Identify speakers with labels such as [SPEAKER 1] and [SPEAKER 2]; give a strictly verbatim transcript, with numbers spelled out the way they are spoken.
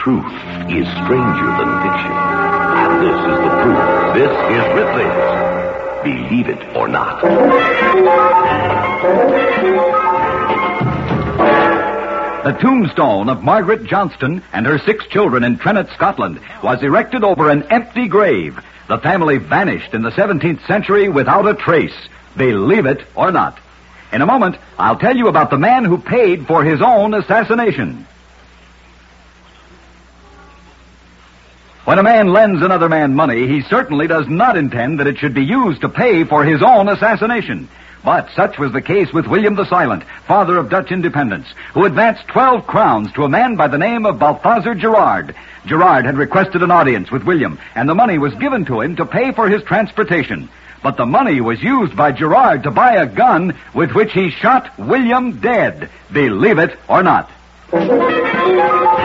[SPEAKER 1] Truth is stranger than fiction. And this is the proof. This is Ripley's Believe It or Not.
[SPEAKER 2] The tombstone of Margaret Johnston and her six children in Trennet, Scotland, was erected over an empty grave. The family vanished in the seventeenth century without a trace. Believe it or not. In a moment, I'll tell you about the man who paid for his own assassination. When a man lends another man money, he certainly does not intend that it should be used to pay for his own assassination. But such was the case with William the Silent, father of Dutch independence, who advanced twelve crowns to a man by the name of Balthazar Gerard. Gerard had requested an audience with William, and the money was given to him to pay for his transportation. But the money was used by Gerard to buy a gun with which he shot William dead. Believe it or not.